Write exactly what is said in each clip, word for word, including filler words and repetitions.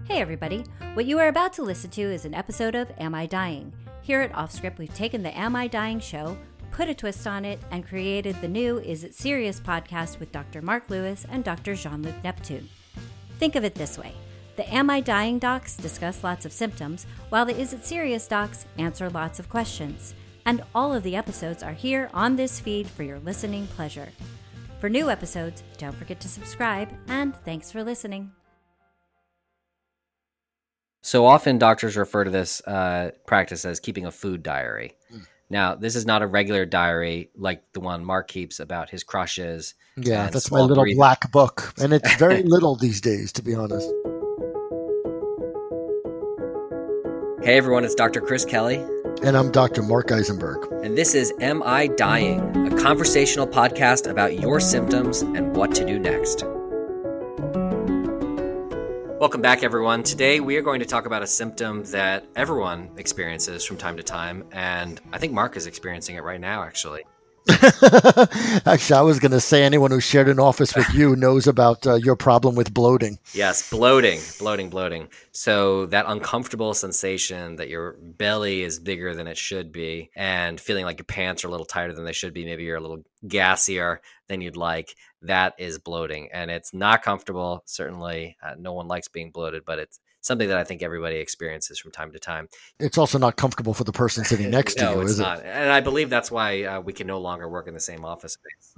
Hey everybody, what you are about to listen to is an episode of Am I Dying? Here at Offscript, we've taken the Am I Dying show, put a twist on it, and created the new Is It Serious podcast with Doctor Mark Lewis and Doctor Jean-Luc Neptune. Think of it this way. The Am I Dying docs discuss lots of symptoms, while the Is It Serious docs answer lots of questions. And all of the episodes are here on this feed for your listening pleasure. For new episodes, don't forget to subscribe, and thanks for listening. So often doctors refer to this uh, practice as keeping a food diary. Mm. Now, this is not a regular diary like the one Mark keeps about his crushes. Yeah, that's my little breathing. Black book. And it's very little these days, to be honest. Hey, everyone, it's Doctor Chris Kelly. And I'm Doctor Mark Eisenberg. And this is Am I Dying? A conversational podcast about your symptoms and what to do next. Welcome back, everyone. Today, we are going to talk about a symptom that everyone experiences from time to time, and I think Mark is experiencing it right now, actually. Actually, I was going to say anyone who shared an office with you knows about uh, your problem with bloating. Yes, bloating, bloating, bloating. So that uncomfortable sensation that your belly is bigger than it should be and feeling like your pants are a little tighter than they should be, maybe you're a little gassier than you'd like, that is bloating. And it's not comfortable, certainly. Uh, no one likes being bloated, but it's something that I think everybody experiences from time to time. It's also not comfortable for the person sitting next no, to you, it's is not. it? And I believe that's why uh, we can no longer work in the same office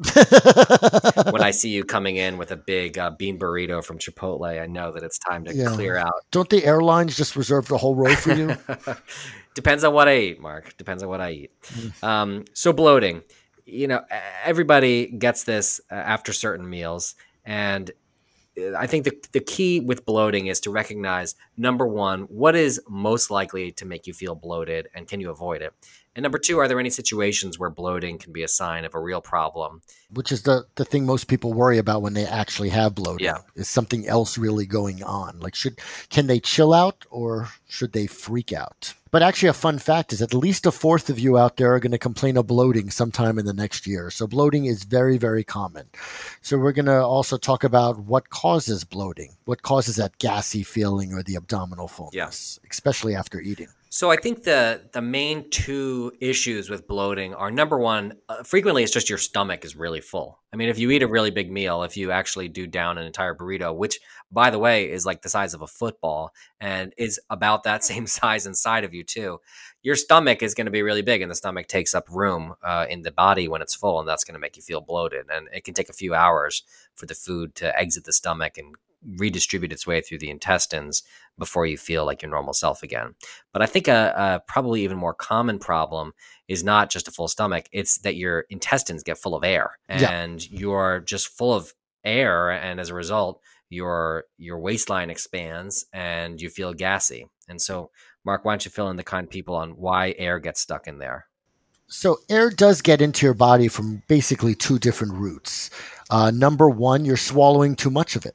space. When I see you coming in with a big uh, bean burrito from Chipotle, I know that it's time to yeah. clear out. Don't the airlines just reserve the whole row for you? Depends on what I eat, Mark. Depends on what I eat. Mm. Um, so bloating, you know, everybody gets this uh, after certain meals. And I think the the key with bloating is to recognize, number one, what is most likely to make you feel bloated and can you avoid it? And number two, are there any situations where bloating can be a sign of a real problem? Which is the, the thing most people worry about when they actually have bloating. Yeah. Is something else really going on? Like, should can they chill out or should they freak out? But actually, a fun fact is at least a fourth of you out there are going to complain of bloating sometime in the next year. So bloating is very, very common. So we're going to also talk about what causes bloating, what causes that gassy feeling or the abdominal fullness, yeah. especially after eating. So I think the the main two issues with bloating are, number one, uh, frequently it's just your stomach is really full. I mean, if you eat a really big meal, if you actually do down an entire burrito, which, by the way, is like the size of a football and is about that same size inside of you too, your stomach is going to be really big, and the stomach takes up room uh, in the body when it's full, and that's going to make you feel bloated. And it can take a few hours for the food to exit the stomach and redistribute its way through the intestines before you feel like your normal self again. But I think a, a probably even more common problem is not just a full stomach. It's that your intestines get full of air and yeah. you're just full of air. And as a result, your your waistline expands and you feel gassy. And so, Mark, why don't you fill in the kind people on why air gets stuck in there? So air does get into your body from basically two different routes. Uh, number one, you're swallowing too much of it.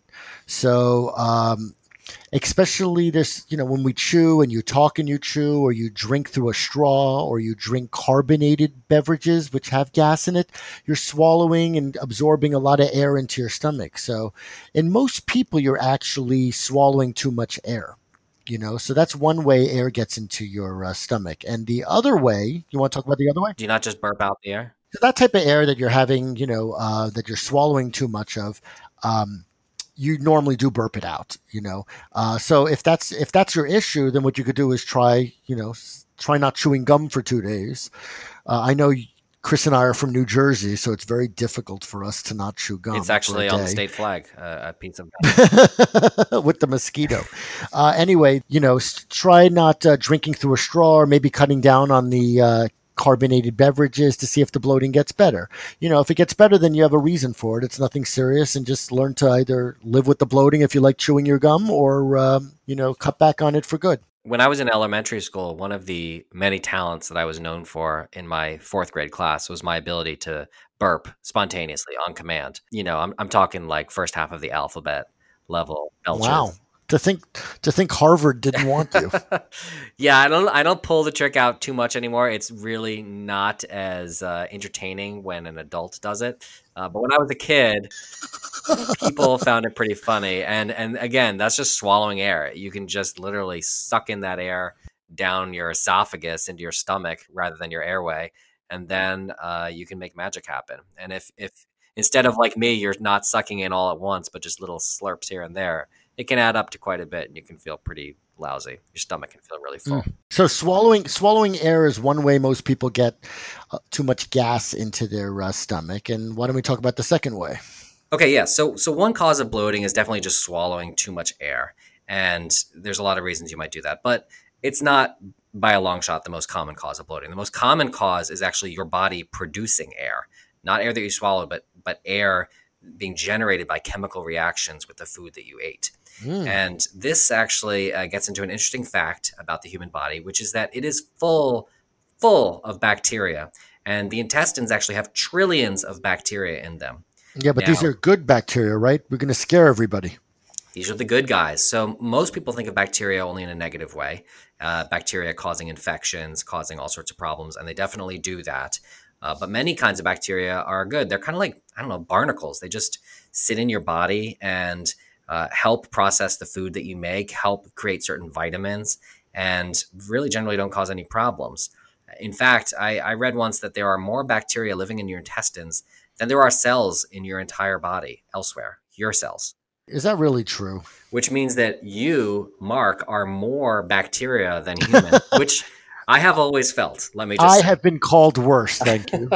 So um, especially this, you know, when we chew and you talk and you chew, or you drink through a straw, or you drink carbonated beverages which have gas in it, you're swallowing and absorbing a lot of air into your stomach. So in most people, you're actually swallowing too much air. You know, so that's one way air gets into your uh, stomach. And the other way, you want to talk about the other way? Do you not just burp out the air? So that type of air that you're having, you know, uh, that you're swallowing too much of, um, you normally do burp it out, you know. Uh, so if that's if that's your issue, then what you could do is try, you know, try not chewing gum for two days. Uh, I know Chris and I are from New Jersey, so it's very difficult for us to not chew gum. It's actually on the state flag, uh, a piece of gum. With the mosquito. Uh, anyway, you know, try not uh, drinking through a straw, or maybe cutting down on the uh, carbonated beverages to see if the bloating gets better. You know, if it gets better, then you have a reason for it. It's nothing serious, and just learn to either live with the bloating if you like chewing your gum, or, um, you know, cut back on it for good. When I was in elementary school, one of the many talents that I was known for in my fourth grade class was my ability to burp spontaneously on command. You know, I'm I'm talking like first half of the alphabet level Belcher wow. To think to think Harvard didn't want you. Yeah, I don't I don't pull the trick out too much anymore. It's really not as uh, entertaining when an adult does it. Uh, but when I was a kid, people found it pretty funny. And and again, that's just swallowing air. You can just literally suck in that air down your esophagus into your stomach rather than your airway, and then uh, you can make magic happen. And if if instead of like me, you're not sucking in all at once, but just little slurps here and there, it can add up to quite a bit, and you can feel pretty lousy. Your stomach can feel really full. Mm. So swallowing swallowing air is one way most people get uh, too much gas into their uh, stomach. And why don't we talk about the second way? Okay, yeah. So so one cause of bloating is definitely just swallowing too much air, and there's a lot of reasons you might do that, but it's not by a long shot the most common cause of bloating. The most common cause is actually your body producing air, not air that you swallow, but but air being generated by chemical reactions with the food that you ate. Mm. And this actually uh, gets into an interesting fact about the human body, which is that it is full, full of bacteria. And the intestines actually have trillions of bacteria in them. Yeah, but now, these are good bacteria, right? We're going to scare everybody. These are the good guys. So most people think of bacteria only in a negative way. Uh, bacteria causing infections, causing all sorts of problems, and they definitely do that. Uh, but many kinds of bacteria are good. They're kind of like, I don't know, barnacles. They just sit in your body and uh, help process the food that you make, help create certain vitamins, and really generally don't cause any problems. In fact, I, I read once that there are more bacteria living in your intestines than there are cells in your entire body elsewhere, your cells. Is that really true? Which means that you, Mark, are more bacteria than human, which I have always felt. Let me just I say. have been called worse, thank you.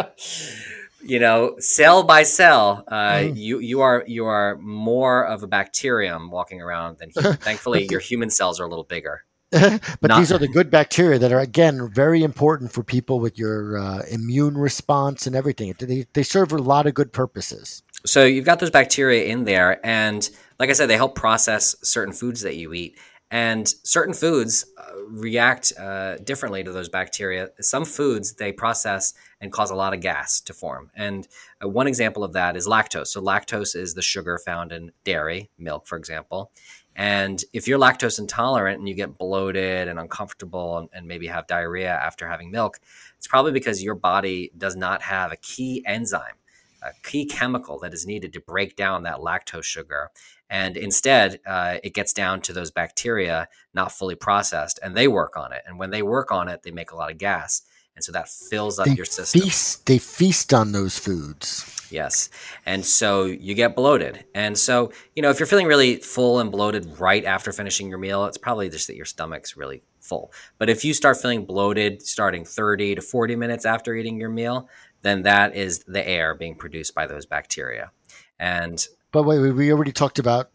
You know, cell by cell, uh, mm. you you are you are more of a bacterium walking around than human. Thankfully, your human cells are a little bigger. but Not- these are the good bacteria that are, again, very important for people with your uh, immune response and everything. They, they serve a lot of good purposes. So you've got those bacteria in there. And like I said, they help process certain foods that you eat. And certain foods uh, react uh, differently to those bacteria. Some foods, they process and cause a lot of gas to form. And uh, one example of that is lactose. So lactose is the sugar found in dairy, milk, for example. And if you're lactose intolerant and you get bloated and uncomfortable and, and maybe have diarrhea after having milk, it's probably because your body does not have a key enzyme, a key chemical that is needed to break down that lactose sugar. And instead, uh, it gets down to those bacteria not fully processed, and they work on it. And when they work on it, they make a lot of gas. And so that fills up they your system. Feast, they feast on those foods. Yes. And so you get bloated. And so, you know, if you're feeling really full and bloated right after finishing your meal, it's probably just that your stomach's really full. But if you start feeling bloated starting thirty to forty minutes after eating your meal, then that is the air being produced by those bacteria. And But wait, wait, we already talked about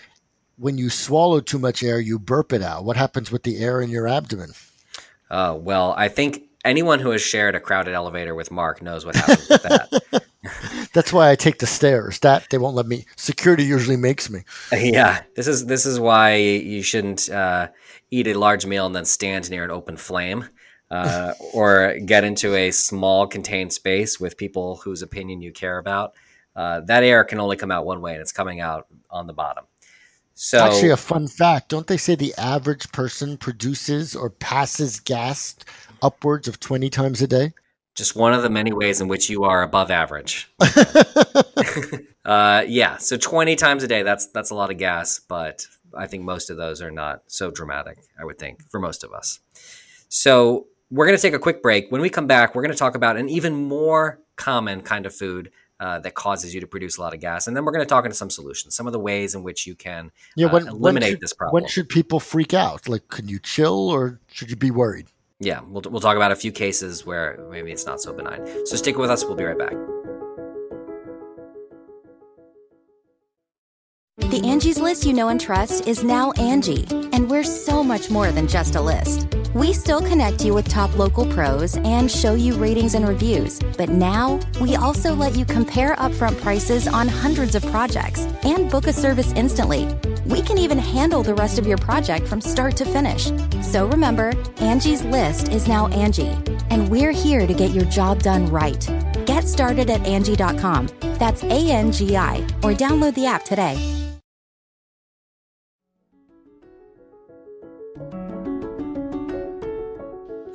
when you swallow too much air, you burp it out. What happens with the air in your abdomen? Uh, well, I think anyone who has shared a crowded elevator with Mark knows what happens with that. That's why I take the stairs. That they won't let me. Security usually makes me. Yeah, this is this is why you shouldn't uh, eat a large meal and then stand near an open flame, uh, or get into a small contained space with people whose opinion you care about. Uh, that air can only come out one way, and it's coming out on the bottom. So, actually, a fun fact: don't they say the average person produces or passes gas upwards of twenty times a day? Just one of the many ways in which you are above average. uh, yeah, so twenty times a day, that's that's a lot of gas, but I think most of those are not so dramatic, I would think, for most of us. So we're going to take a quick break. When we come back, we're going to talk about an even more common kind of food uh, that causes you to produce a lot of gas. And then we're going to talk into some solutions, some of the ways in which you can yeah, when, uh, eliminate when should, this problem. When should people freak out? Like, can you chill or should you be worried? Yeah, we'll we'll talk about a few cases where maybe it's not so benign. So stick with us. We'll be right back. The Angie's List you know and trust is now Angie, and we're so much more than just a list. We still connect you with top local pros and show you ratings and reviews, but now we also let you compare upfront prices on hundreds of projects and book a service instantly. We can even handle the rest of your project from start to finish. So remember, Angie's List is now Angie, and we're here to get your job done right. Get started at Angie dot com. That's A N G I, or download the app today.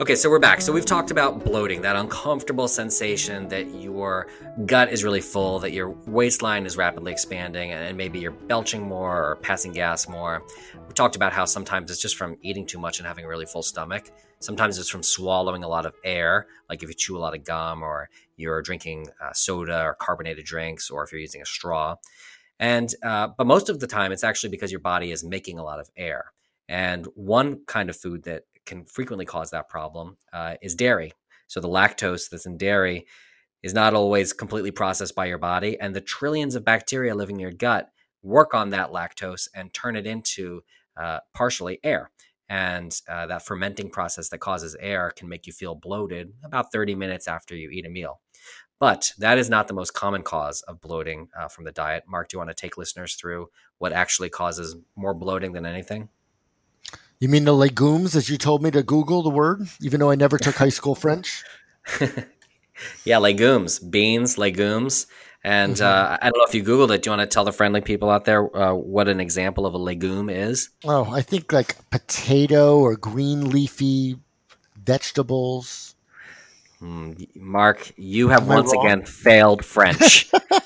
Okay, so we're back. So we've talked about bloating, that uncomfortable sensation that your gut is really full, that your waistline is rapidly expanding, and maybe you're belching more or passing gas more. We talked about how sometimes it's just from eating too much and having a really full stomach. Sometimes it's from swallowing a lot of air, like if you chew a lot of gum or you're drinking uh, soda or carbonated drinks, or if you're using a straw. And uh, but most of the time, it's actually because your body is making a lot of air. And one kind of food that can frequently cause that problem uh, is dairy. So the lactose that's in dairy is not always completely processed by your body, and the trillions of bacteria living in your gut work on that lactose and turn it into uh, partially air. And uh, that fermenting process that causes air can make you feel bloated about thirty minutes after you eat a meal. But that is not the most common cause of bloating uh, from the diet. Mark, do you want to take listeners through what actually causes more bloating than anything? You mean the legumes, as you told me to Google the word, even though I never took high school French? Yeah, legumes, beans, legumes. And mm-hmm. uh, I don't know if you Googled it. Do you want to tell the friendly people out there uh, what an example of a legume is? Oh, I think like potato or green leafy vegetables. Mm, Mark, you have Am once again failed French.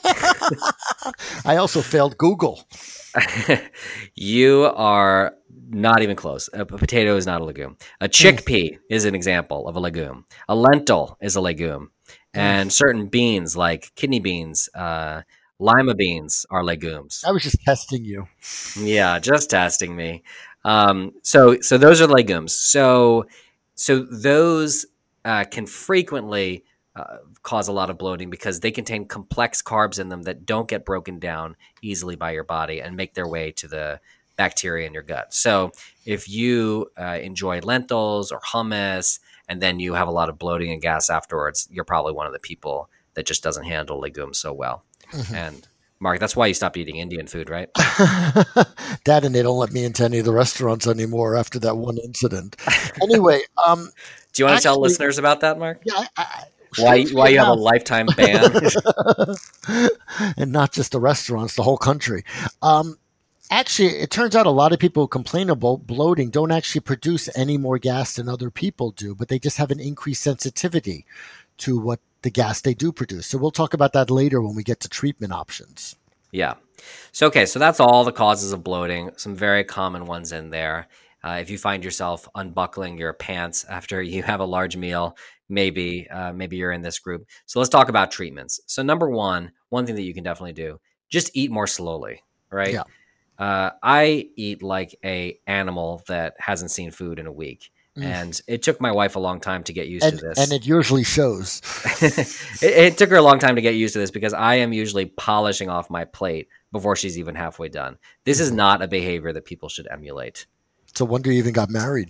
I also failed Google. You are not even close. A potato is not a legume. A chickpea mm. is an example of a legume. A lentil is a legume. Mm. And certain beans like kidney beans, uh, lima beans are legumes. I was just testing you. Yeah, just testing me. Um, so, so those are legumes. So, so those uh, can frequently uh, cause a lot of bloating because they contain complex carbs in them that don't get broken down easily by your body and make their way to the bacteria in your gut. So if you uh, enjoy lentils or hummus and then you have a lot of bloating and gas afterwards, you're probably one of the people that just doesn't handle legumes so well. Mm-hmm. And Mark, that's why you stopped eating Indian food, right? That, and they don't let me into any of the restaurants anymore after that one incident. Anyway, um, do you want actually, to tell listeners about that, Mark? Yeah. I, I, why why you have a lifetime ban? And not just the restaurants, the whole country. Um, Actually, it turns out a lot of people who complain about bloating don't actually produce any more gas than other people do, but they just have an increased sensitivity to what the gas they do produce. So we'll talk about that later when we get to treatment options. Yeah. So, okay. So that's all the causes of bloating, some very common ones in there. Uh, if you find yourself unbuckling your pants after you have a large meal, maybe, uh, maybe you're in this group. So let's talk about treatments. So number one, one thing that you can definitely do, just eat more slowly, right? Yeah. Uh, I eat like a animal that hasn't seen food in a week. Mm. And it took my wife a long time to get used and, to this. And it usually shows. it, it took her a long time to get used to this because I am usually polishing off my plate before she's even halfway done. This is not a behavior that people should emulate. It's a wonder you even got married.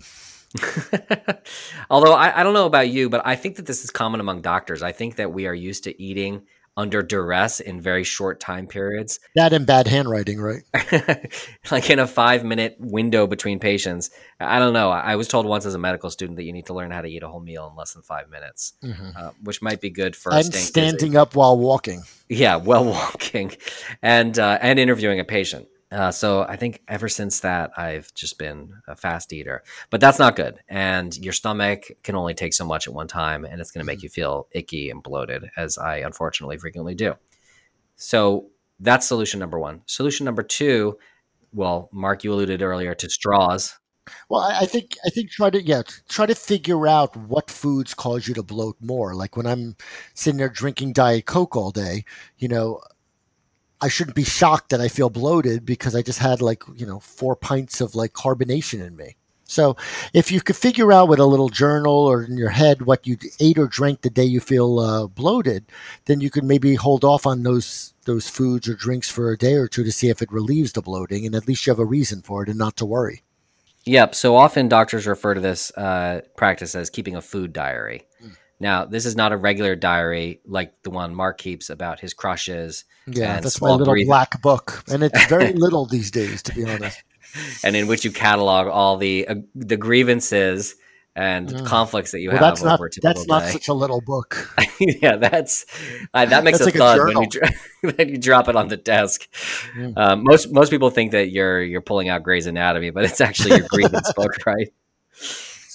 Although I, I don't know about you, but I think that this is common among doctors. I think that we are used to eating under duress in very short time periods. That and bad handwriting, right? Like in a five minute window between patients. I don't know. I was told once as a medical student that you need to learn how to eat a whole meal in less than five minutes, mm-hmm. uh, which might be good for and standing busy. Up while walking. Yeah, while walking and, uh, and interviewing a patient. Uh, so I think ever since that, I've just been a fast eater, but that's not good. And your stomach can only take so much at one time, and it's going to make you feel icky and bloated, as I unfortunately frequently do. So that's solution number one. Solution number two, well, Mark, you alluded earlier to straws. Well, I think I think try to yeah try to figure out what foods cause you to bloat more. Like when I'm sitting there drinking Diet Coke all day, you know, I shouldn't be shocked that I feel bloated because I just had like, you know, four pints of like carbonation in me. So if you could figure out with a little journal or in your head what you ate or drank the day you feel uh, bloated, then you could maybe hold off on those those foods or drinks for a day or two to see if it relieves the bloating. And at least you have a reason for it and not to worry. Yep. So often doctors refer to this uh, practice as keeping a food diary. Mm. Now, this is not a regular diary like the one Mark keeps about his crushes. Yeah, that's my little breathing. Black book. And it's very little these days, to be honest. And in which you catalog all the uh, the grievances and mm. conflicts that you well, have that's not, over a typical That's not day. Such a little book. Yeah, that's uh, that makes that's a like thud a when you dro- when you drop it on the desk. Mm. Um, most most people think that you're you're pulling out Grey's Anatomy, but it's actually your grievance book, right?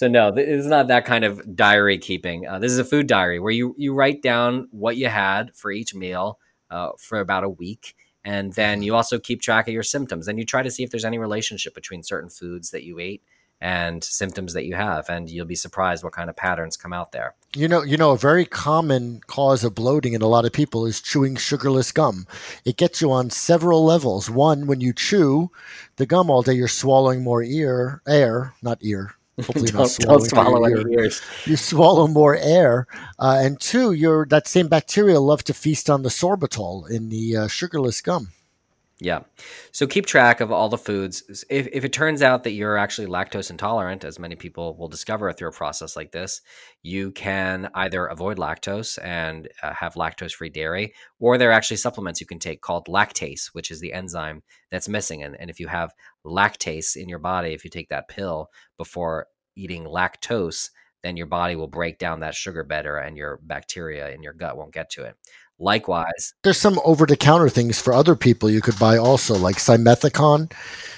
So no, th- it's not that kind of diary keeping. Uh, this is a food diary where you, you write down what you had for each meal uh, for about a week. And then you also keep track of your symptoms, and you try to see if there's any relationship between certain foods that you ate and symptoms that you have. And you'll be surprised what kind of patterns come out there. You know, you know, a very common cause of bloating in a lot of people is chewing sugarless gum. It gets you on several levels. One, when you chew the gum all day, you're swallowing more ear, air, not ear. Hopefully don't, not swallowing don't swallow your any ear. ears. You swallow more air. Uh, and two, you're, that same bacteria love to feast on the sorbitol in the uh, sugarless gum. Yeah. So keep track of all the foods. If, if it turns out that you're actually lactose intolerant, as many people will discover through a process like this, you can either avoid lactose and uh, have lactose-free dairy, or there are actually supplements you can take called lactase, which is the enzyme that's missing. And, and if you have lactase in your body, if you take that pill before eating lactose, then your body will break down that sugar better and your bacteria in your gut won't get to it. Likewise, there's some over-the-counter things for other people you could buy also, like Simethicon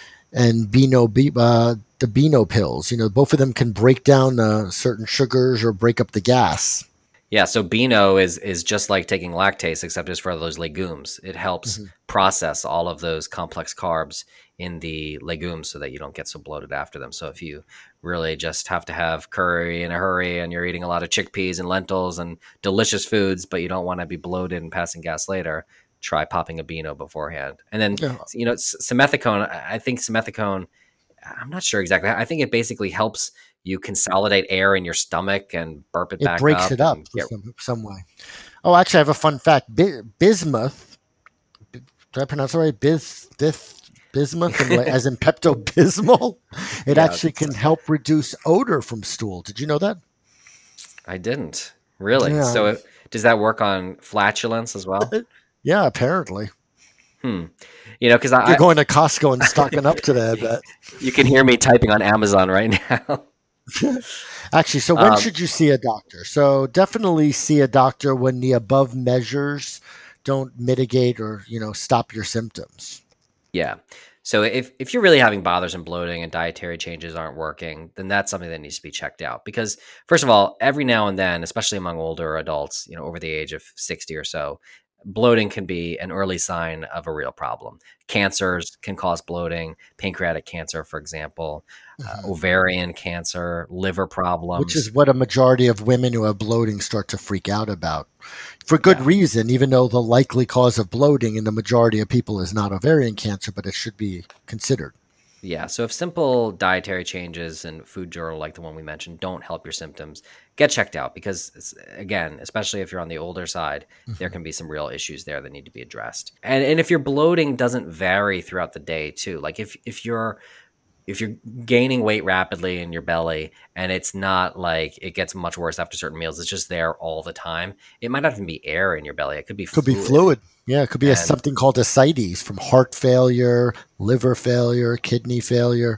and Beano, uh, the Beano pills. You know, both of them can break down uh, certain sugars or break up the gas. Yeah, so Beano is is just like taking lactase, except it's for those legumes. It helps mm-hmm. process all of those complex carbs in the legumes so that you don't get so bloated after them. So if you really just have to have curry in a hurry and you're eating a lot of chickpeas and lentils and delicious foods, but you don't want to be bloated and passing gas later, try popping a Beano beforehand. And then, yeah. you know, simethicone, I think simethicone, I'm not sure exactly. I think it basically helps you consolidate air in your stomach and burp it, it back up. It breaks it up get... some, some way. Oh, actually, I have a fun fact. Bi- bismuth, did I pronounce it right? Bis, bis, bismuth, as in Pepto-Bismol. It yeah, actually can help reduce odor from stool. Did you know that? I didn't. Really? Yeah. So it, does that work on flatulence as well? Yeah, apparently. Hmm. You know, because I you're going to Costco and stocking up today. I bet you can hear me typing on Amazon right now. Actually, so when um, should you see a doctor? So definitely see a doctor when the above measures don't mitigate or, you know, stop your symptoms. Yeah. So if, if you're really having bothersome bloating and dietary changes aren't working, then that's something that needs to be checked out. Because first of all, every now and then, especially among older adults, you know, over the age of sixty or so, bloating can be an early sign of a real problem. Cancers can cause bloating, pancreatic cancer, for example, mm-hmm. uh, ovarian cancer, liver problems. Which is what a majority of women who have bloating start to freak out about. For good yeah. reason, even though the likely cause of bloating in the majority of people is not ovarian cancer, but it should be considered. Yeah, so if simple dietary changes and food journal like the one we mentioned don't help your symptoms, get checked out because, again, especially if you're on the older side, mm-hmm. there can be some real issues there that need to be addressed. And and if your bloating doesn't vary throughout the day too, like if if you're if you're gaining weight rapidly in your belly and it's not like it gets much worse after certain meals, it's just there all the time. It might not even be air in your belly. It could be could fluid. be fluid. Yeah, it could be and, a, something called ascites from heart failure, liver failure, kidney failure.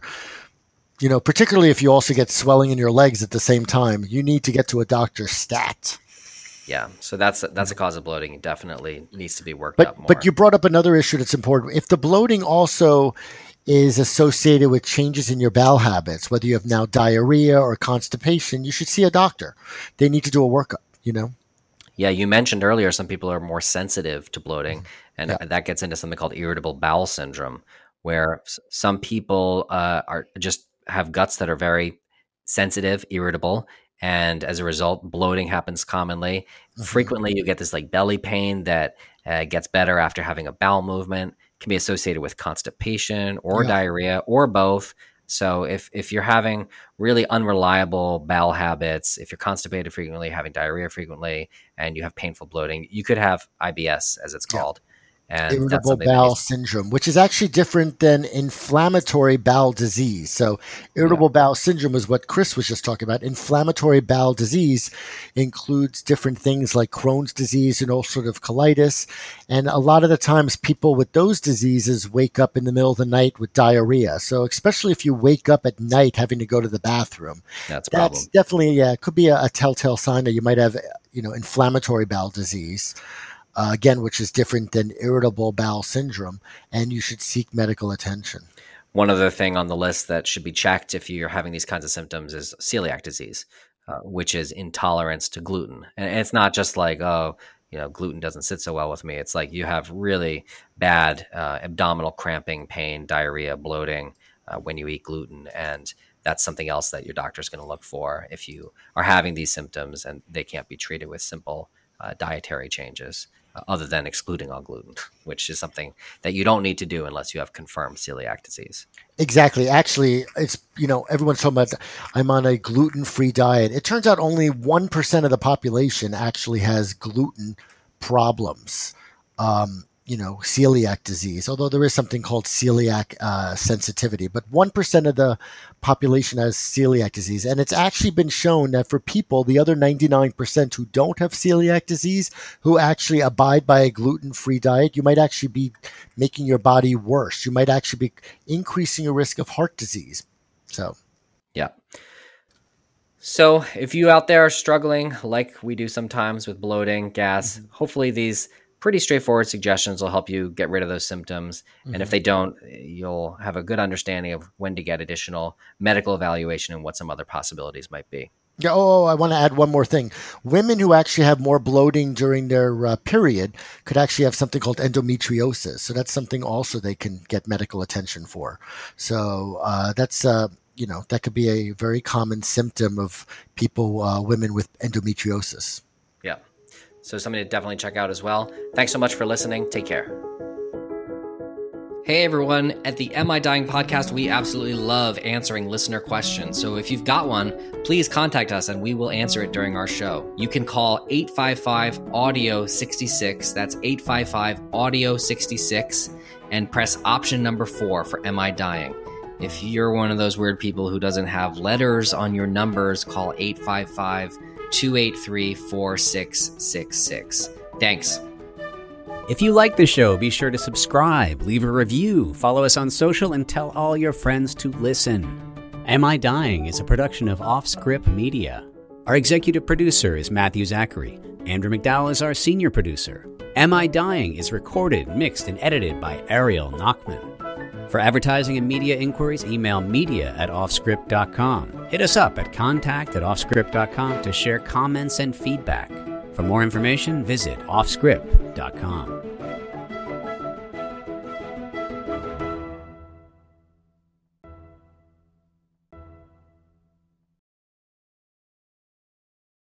You know, particularly if you also get swelling in your legs at the same time, you need to get to a doctor stat. Yeah, so that's that's a cause of bloating. It definitely needs to be worked but, up more. But you brought up another issue that's important. If the bloating also is associated with changes in your bowel habits, whether you have now diarrhea or constipation, you should see a doctor. They need to do a workup, you know? Yeah, you mentioned earlier some people are more sensitive to bloating, and yeah. that gets into something called irritable bowel syndrome, where some people uh, are just have guts that are very sensitive, irritable, and as a result, bloating happens commonly. Mm-hmm. Frequently, you get this like belly pain that uh, gets better after having a bowel movement. Can be associated with constipation or yeah. diarrhea or both. So if if you're having really unreliable bowel habits, if you're constipated frequently, having diarrhea frequently, and you have painful bloating, you could have I B S, as it's called. Yeah. And irritable bowel syndrome, which is actually different than inflammatory bowel disease. So irritable yeah. bowel syndrome is what Chris was just talking about. Inflammatory bowel disease includes different things like Crohn's disease and ulcerative colitis. And a lot of the times people with those diseases wake up in the middle of the night with diarrhea. So especially if you wake up at night having to go to the bathroom, that's a that's problem. definitely, yeah, it could be a, a telltale sign that you might have, you know, inflammatory bowel disease. Uh, again, which is different than irritable bowel syndrome, and you should seek medical attention. one other thing on the list that should be checked if you're having these kinds of symptoms is celiac disease, uh, which is intolerance to gluten. And it's not just like, oh, you know, gluten doesn't sit so well with me. It's like you have really bad uh, abdominal cramping, pain, diarrhea, bloating uh, when you eat gluten. And that's something else that your doctor's going to look for if you are having these symptoms and they can't be treated with simple uh, dietary changes uh, other than excluding all gluten, which is something that you don't need to do unless you have confirmed celiac disease. Exactly. Actually, it's, you know, everyone's talking about, I'm on a gluten-free diet. It turns out only one percent of the population actually has gluten problems, um, you know, celiac disease, although there is something called celiac uh, sensitivity. But one percent of the population has celiac disease. And it's actually been shown that for people, the other ninety-nine percent who don't have celiac disease, who actually abide by a gluten-free diet, you might actually be making your body worse. You might actually be increasing your risk of heart disease. So, yeah. So if you out there are struggling, like we do sometimes with bloating, gas, mm-hmm. hopefully these pretty straightforward suggestions will help you get rid of those symptoms. Mm-hmm. And if they don't, you'll have a good understanding of when to get additional medical evaluation and what some other possibilities might be. Yeah, oh, I want to add one more thing. Women who actually have more bloating during their uh, period could actually have something called endometriosis. So that's something also they can get medical attention for. So uh, that's, uh, you know, that could be a very common symptom of people, uh, women with endometriosis. Yeah. So something to definitely check out as well. Thanks so much for listening. Take care. Hey everyone, at the Am I Dying podcast, we absolutely love answering listener questions. So if you've got one, please contact us and we will answer it during our show. You can call eight five five, audio sixty-six. That's eight five five, audio sixty-six and press option number four for Am I Dying. If you're one of those weird people who doesn't have letters on your numbers, call eight five five, two eight three, four six six six. Thanks. If you like the show, be sure to subscribe, leave a review, follow us on social, and tell all your friends to listen. Am I Dying is a production of Offscript Media. Our executive producer is Matthew Zachary. Andrew McDowell is our senior producer. Am I Dying is recorded, mixed, and edited by Ariel Nachman. For advertising and media inquiries, email media at offscript dot com. Hit us up at contact at offscript dot com to share comments and feedback. For more information, visit offscript dot com.